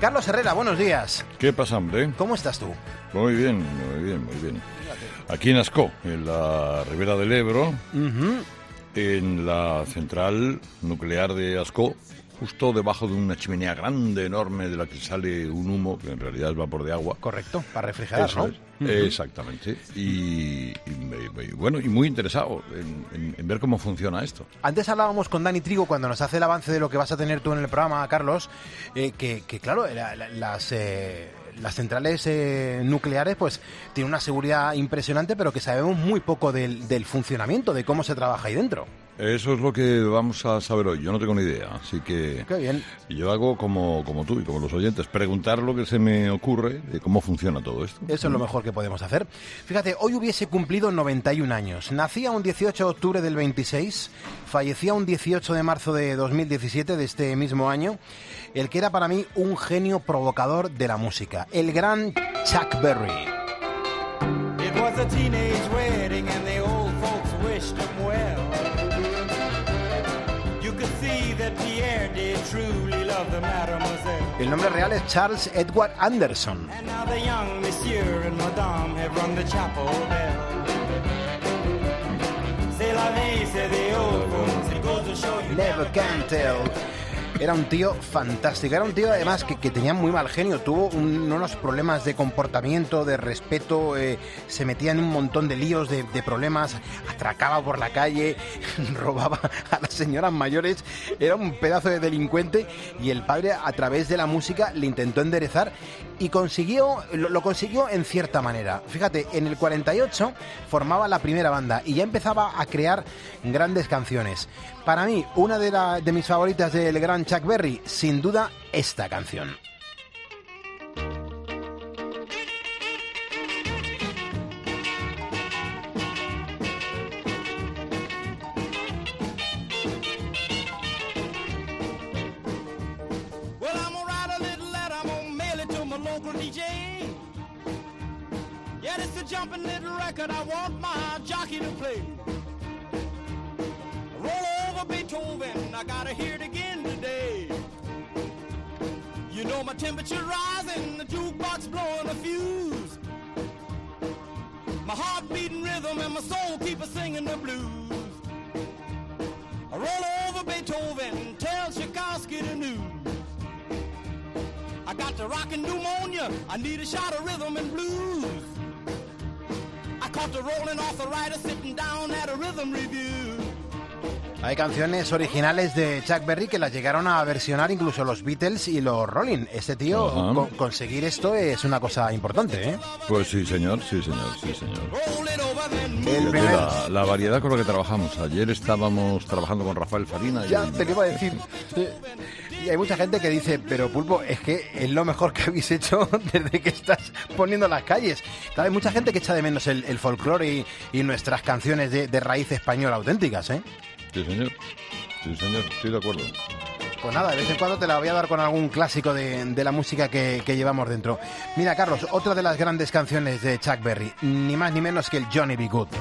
Carlos Herrera, buenos días. ¿Qué pasa, hombre? ¿Cómo estás tú? Muy bien, muy bien, muy bien. Aquí en Ascó, en la Ribera del Ebro, en la central nuclear de Ascó, justo debajo de una chimenea grande, enorme, de la que sale un humo, que en realidad es vapor de agua. Correcto, para refrigerar, Eso ¿no? es, exactamente. Y muy interesado en ver cómo funciona esto. Antes hablábamos con Dani Trigo, cuando nos hace el avance de lo que vas a tener tú en el programa, Carlos, que claro, las centrales nucleares pues tienen una seguridad impresionante, pero que sabemos muy poco del funcionamiento, de cómo se trabaja ahí dentro. Eso es lo que vamos a saber hoy. Yo no tengo ni idea, así que Qué bien. Yo hago como tú y como los oyentes, preguntar lo que se me ocurre de cómo funciona todo esto. Eso es lo mejor que podemos hacer. Fíjate, hoy hubiese cumplido 91 años. Nacía un 18 de octubre del 26, fallecía un 18 de marzo de 2017, de este mismo año, el que era para mí un genio provocador de la música, el gran Chuck Berry. It was a teenage wedding and the old folks wished him well. You could see that Pierre did truly love the mademoiselle. El nombre real es Charles Edward Anderson. And now the young monsieur and madame have rung the chapel bell. C'est la vie, say the old folks, it goes to show you Never can tell. Era un tío fantástico, era un tío además que tenía muy mal genio, tuvo unos problemas de comportamiento, de respeto, se metía en un montón de líos, de problemas, atracaba por la calle, robaba a las señoras mayores, era un pedazo de delincuente, y el padre a través de la música le intentó enderezar y lo consiguió en cierta manera. Fíjate, en el 48 formaba la primera banda y ya empezaba a crear grandes canciones. Para mí, una de mis favoritas del gran Chuck Berry, sin duda, esta canción. well, I'm gonna write a little letter, I'm gonna mail it to my local DJ. Yeah, it's a jumping little record I want my jockey to play. Roll over Beethoven, I gotta hear it again today. You know my temperature rising, the jukebox blowing a fuse. My heart beating rhythm and my soul keep a singing the blues. I roll over Beethoven, tell Tchaikovsky the news. I got the rockin' pneumonia, I need a shot of rhythm and blues. I caught the rolling arthritis sitting down at a rhythm review. Hay canciones originales de Chuck Berry que las llegaron a versionar incluso los Beatles y los Rolling. Este tío, conseguir esto es una cosa importante, ¿eh? Pues sí, señor, sí, señor, sí, señor. El primer... La variedad con la que trabajamos. Ayer estábamos trabajando con Rafael Farina. Ya te lo iba a decir. Y hay mucha gente que dice, pero Pulpo, es que es lo mejor que habéis hecho desde que estás poniendo las calles. Claro, hay mucha gente que echa de menos el folclore y nuestras canciones de raíz española auténticas, ¿eh? Sí, señor. Sí, señor. Estoy de acuerdo. Pues nada, de vez en cuando te la voy a dar con algún clásico de la música que llevamos dentro. Mira, Carlos, otra de las grandes canciones de Chuck Berry, ni más ni menos que el Johnny B. Good.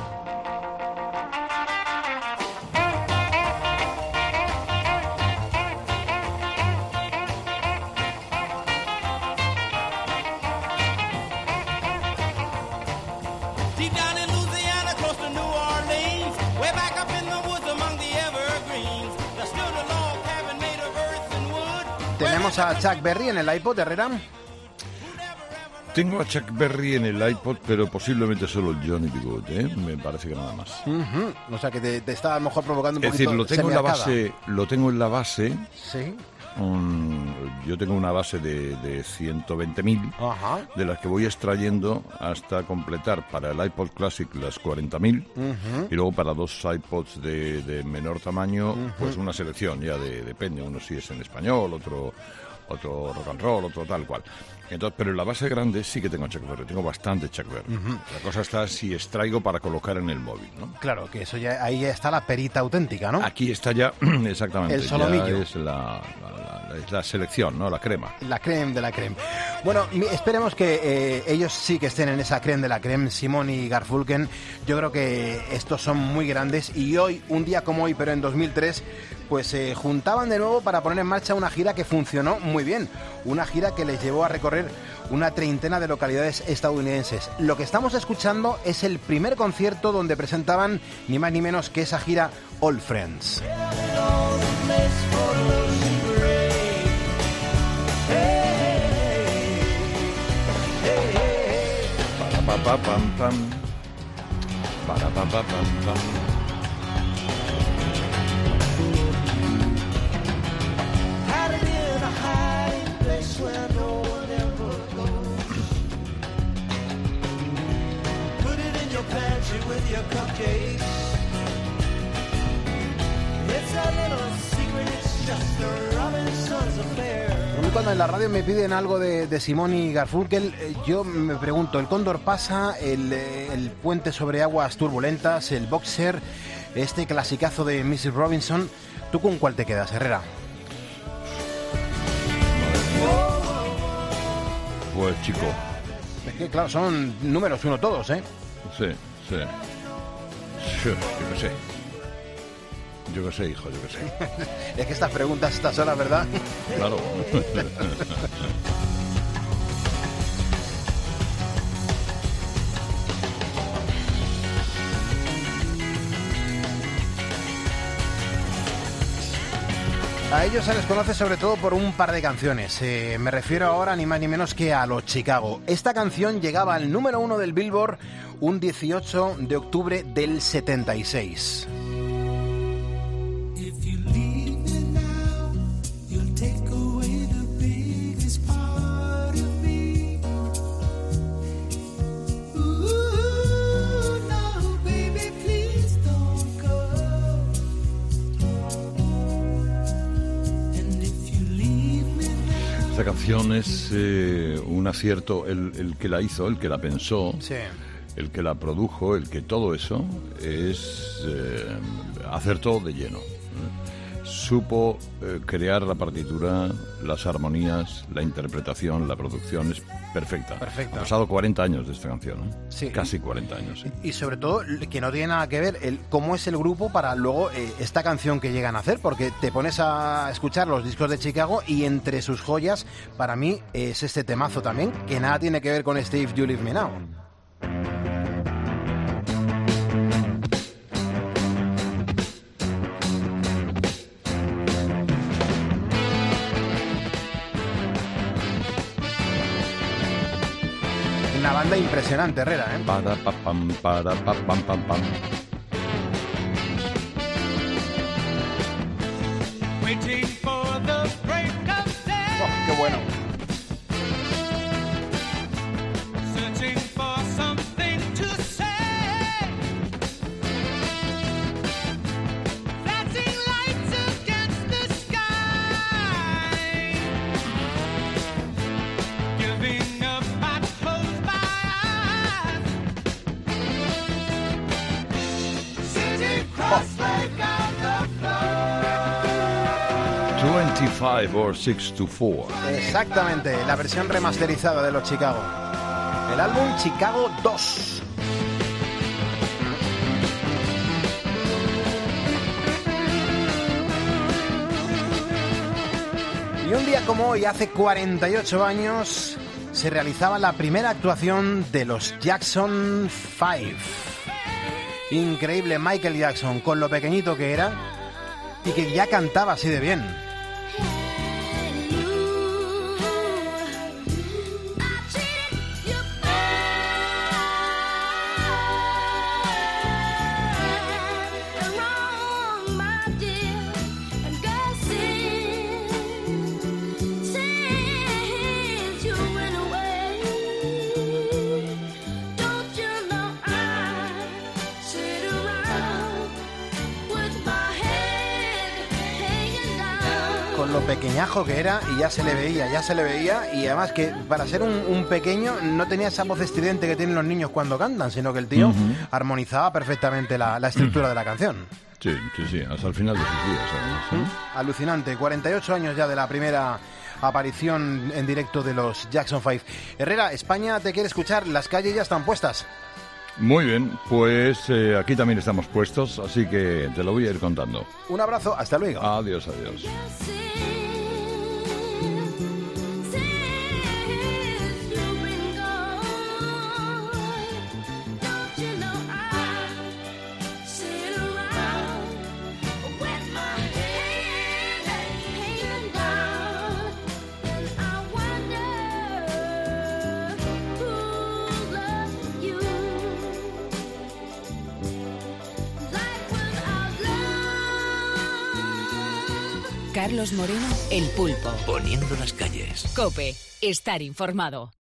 Deep down in Louisiana, close to New Orleans, way back up in the woods among the evergreens, there stood a log cabin made of earth and wood. Tenemos a Chuck Berry en el iPod, Herrera. Tengo a Chuck Berry en el iPod, pero posiblemente solo el Johnny B. Good, ¿eh? Me parece que nada más. O sea, que te está a lo mejor provocando un Es decir, poquito lo tengo en la semiarcada. base. Sí. Yo tengo una base de 120.000, Ajá. de las que voy extrayendo hasta completar para el iPod Classic las 40.000, y luego para dos iPods de menor tamaño, pues una selección, ya depende, uno si es en español, otro rock and roll, otro tal cual. Entonces, pero en la base grande sí que tengo Chuck Berry, tengo bastante Chuck Berry. La cosa está si extraigo para colocar en el móvil, ¿no? Claro, que eso ya, ahí ya está la perita auténtica, ¿no? Aquí está ya, exactamente, El solomillo. ya es es la selección, ¿no? La crema. La creme de la creme. Bueno, esperemos que ellos sí que estén en esa creme de la creme, Simon y Garfunkel. Yo creo que estos son muy grandes y hoy, un día como hoy, pero en 2003, pues se juntaban de nuevo para poner en marcha una gira que funcionó muy bien. Una gira que les llevó a recorrer una treintena de localidades estadounidenses. Lo que estamos escuchando es el primer concierto donde presentaban ni más ni menos que esa gira All Friends. Para pa pam pam. Para pa pa pam pam. With your cupcakes, it's a little secret, it's just a Robinson's affair. A mí cuando en la radio me piden algo de Simon y Garfunkel, yo me pregunto, el cóndor pasa, el puente sobre aguas turbulentas, el boxer, este clasicazo de Mrs. Robinson, ¿tú con cuál te quedas, Herrera? Pues chico. Es que claro, son números uno todos, ¿eh? Sí. Sí. Yo qué sé. Yo qué sé, hijo, yo qué sé. Es que estas preguntas estas horas, ¿verdad? Claro. A ellos se les conoce sobre todo por un par de canciones. Me refiero ahora ni más ni menos que a los Chicago. Esta canción llegaba al número 1 del Billboard un 18 de octubre del 76. Esta canción es un acierto, el que la hizo, el que la pensó, sí, el que la produjo, el que todo eso es acertó de lleno. Supo crear la partitura, las armonías, la interpretación, la producción es perfecta. Perfecta. Ha pasado 40 años de esta canción, ¿eh? Sí. Casi 40 años. Sí. Y sobre todo que no tiene nada que ver cómo es el grupo para luego esta canción que llegan a hacer, porque te pones a escuchar los discos de Chicago y entre sus joyas, para mí, es este temazo también, que nada tiene que ver con este If You Leave Me Now. Una banda impresionante, Herrera, ¿eh? Para pa pam pam. Waiting for the break of day. Oh, qué bueno. Searching for something to say. Flashing lights against the sky. Giving up, I close my eyes. Sitting cross-legged on the floor. 25 or 6 to 4. Exactamente, la versión remasterizada de los Chicago. El álbum Chicago 2. Y un día como hoy, hace 48 años, se realizaba la primera actuación de los Jackson 5. Increíble, Michael Jackson, con lo pequeñito que era y que ya cantaba así de bien. Lo pequeñajo que era y ya se le veía y además que para ser un pequeño no tenía esa voz estridente que tienen los niños cuando cantan, sino que el tío armonizaba perfectamente la estructura de la canción. Sí, hasta el final de sus días, además, ¿eh? Alucinante, 48 años ya de la primera aparición en directo de los Jackson 5. Herrera, España te quiere escuchar, las calles ya están puestas. Muy bien, pues aquí también estamos puestos, así que te lo voy a ir contando. Un abrazo, hasta luego. Adiós. Carlos Moreno, El Pulpo. Poniendo las calles. COPE. Estar informado.